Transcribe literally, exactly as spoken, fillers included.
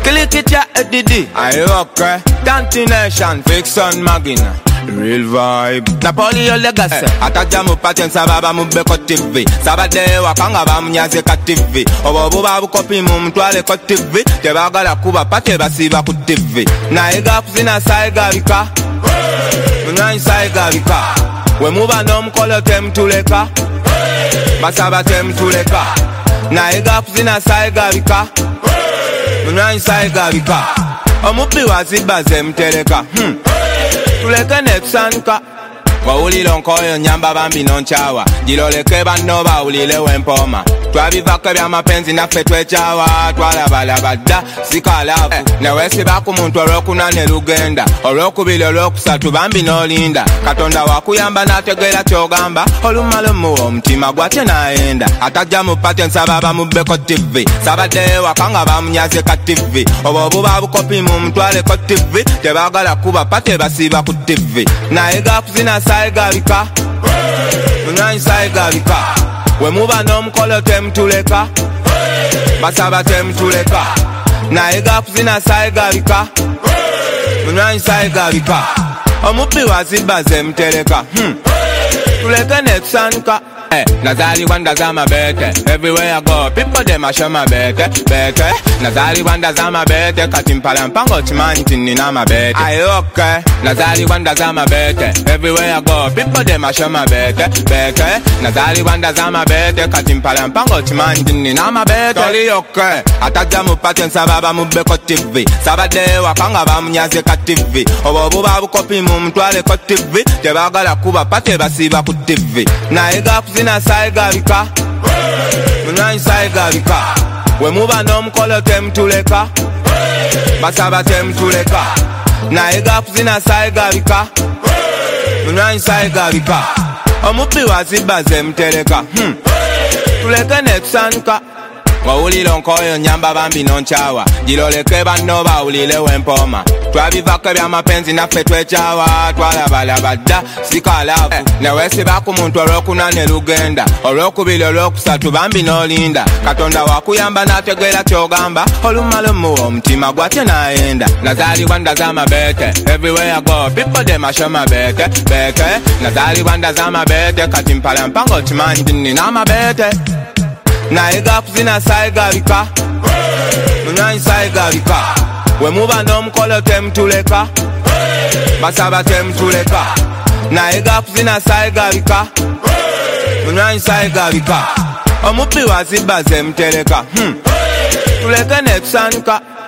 Click it ya Eddie. I okay. Tanti Nation, Fiction Magina. Real vibe. Napoli your legacy. Ataja mu patent sababa mu beko T V. Sabade wakanga ba munyaze ka T V. Obo babu kopi mu mtwale ko T V. Tebagala kuba pate basiba ku T V. Na ega kuzina saiga bika. Munyanyi saiga bika. We muba no mkolo temtuleka. Basaba temtuleka. Na ega kuzina saiga bika. Munyanyi saiga bika. Omupi waziba zemteleka. Hmm. Tuleke nekusanuka wawulile nkoyo nyamba bambi nonchawa jiloleke banno bawulile wempoma twabivako byamapenzi naffe twechawa twalabalaba dda sikalavu newesiba ku muntu olwokunane lugenda olwokubiri olwokusatu bambi nolinda katonda wakuyamba nategeera kyogamba olumala muwa omutima gwate nayenda atajja mu pate nsaba bamubbeko T V sabaddeyo wakanga bamunyaze ka T V obo obuba bukopi mu mutwaleko T V tebagala kuba pate basiba ku T V nayiga kuzina saigabika munyanyi saigabika we muba n'omukolo temtuleka basaba temtuleka nayiga kuzina saigabika munyanyi saigabika omupi waziba zemteleka hmm. tuleke nekusanuka eh, Nazali wanda zama bete everywhere I go people dem a show my bete bete Nazali wanda zama bete katimpala mpango chimanti nina ma bete aye okay Nazali wanda zama bete everywhere I go people dem a show my bete bete Nazali wanda zama bete katimpala mpango chimanti nina ma bete toli okay ataja mu pate sababa mu beko T V sabade wakanga bamunyaze ka T V obo buba bukopi mu mtwale ko T V tebagala kuba pate basiba ku T V nayiga kuzina saigabika munyanyi saigabika we muba n'omukolo temtuleka basaba temtuleka nayiga kuzina saigabika munyanyi saigabika omupi waziba zemteleka hmm. tuleke nekusanuka wawulile nkoyo nyamba bambi nonchawa jiloleke banno bawulile wempoma twabivako byamapenzi naffe twechawa twalabalaba dda sikalavu newesiba ku muntu olwokunane lugenda olwokubiri olwokusatu bambi nolinda katonda wakuyamba nategeera kyogamba olumala muwa omutima gwate nayenda Nazali wanda zama bete everywhere I go people dem a show my bete bete Nazali wanda zama bete katimpala mpango chimanyi nina ma bete nayiga kuzina saigabika munyanyi saigabika we muba n'omukolo temtuleka basaba temtuleka nayiga kuzina saigabika munyanyi saigabika omupi waziba zemteleka hmm. tuleke nekusanuka